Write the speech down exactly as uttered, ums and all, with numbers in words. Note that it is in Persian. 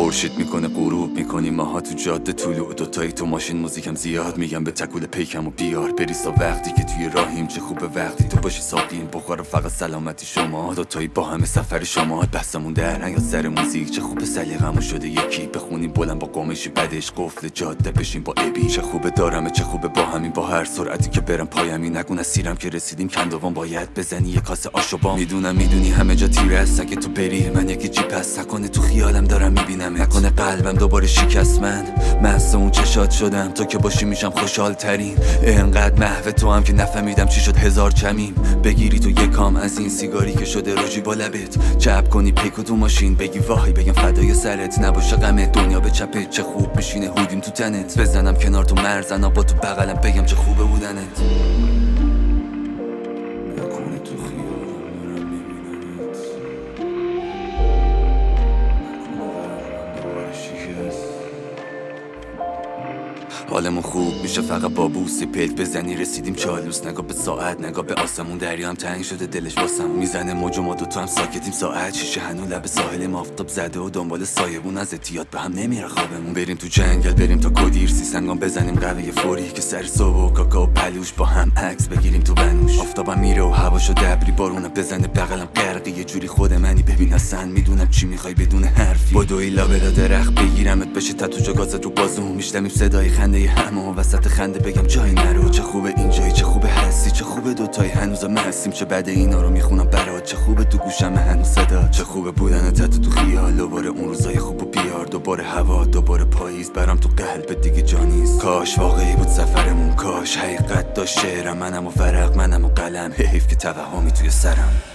خورشید میکنه غروب میکنی ماها تو جاده طلوع دوتایی تو ماشین موزیکم زیاد میگم به تکول پیکم و بیار بریسا وقتی که توی راهیم چه خوبه وقتی تو باشی ساقیم بخوره فقط سلامتی شما دوتایی با همه سفر شما بحثمون در نیاد سر موزیک چه خوبه سلیقمون شده یکی بخونیم بلند با قومشی بعدش قفل جاده بشیم با ابی چه خوبه دارمه چه خوبه با همین با هر سرعتی که برم پایمی نگو نسیرم که رسیدیم کندوان باید بزنی یه کاسه آشو بام میدونم میدونی همه جا تیر است اگه تو بری من یکی جی پس نکنه تو خیالم دارم میبینم نکنه قلبم دوباره شکست من محض اون چشات شدم تو که باشی میشم خوشحال ترین انقدر محو تو هم که نفهمیدم چی شد هزار چمیم بگیری تو یه کام از این سیگاری که شده روجی با لبت چپ کنی پیکو تو ماشین بگی وای بگم فدای سرت نباشه غمت دنیا به چپت چه خوب میشینه هودیم تو تنت بزنم کنار تو مرزنا با تو بغلم بگم چه خوبه بودنت نکنه تو خیالم دارم میبینمت دوباره شکست حالمون خوب میشه فقط با بوسی پیک بزنی رسیدیم چالوس نگاه به ساعت نگاه به آسمون دریا هم تنگ شده دلش واسم میزنه موج و ما دوتا هم ساکتیم ساعت شیشه هنو لب ساحل مافتاب زده و دنبال سایبون از اتیاد به هم نمیره خوابمون بریم تو جنگل بریم تا کدیر سی سنگان بزنیم قهوه فوری که سر صبح و کاکائو پلوش با هم عکس بگیریم تو بنوش آفتابم میره و هواشو دبری بارونم بزنه بغلم غرقی یه جوری خود منی ببین اصلا میدونم چی میخوای بدون حرفی بدوی لابلا درخت بگیرمت بشه تتو جا گازت رو بازو میشنویم صدای خنده همه وسط خنده بگم جایی نرو چه خوبه اینجایی چه خوبه هستی چه خوبه دوتایی هنوزم هستیم چه بعد اینا رو میخونم برات چه خوبه تو گوشم هنوز صدا چه خوبه بودن تحت تو خیال دوباره اون روزای خوب و بیار دوباره هوا دوباره پاییز برام تو قلب دیگه جانیست کاش واقعی بود سفرمون کاش حقیقت داشت شعرم منم و ورق منم و قلم حیف که توهمی توی سرم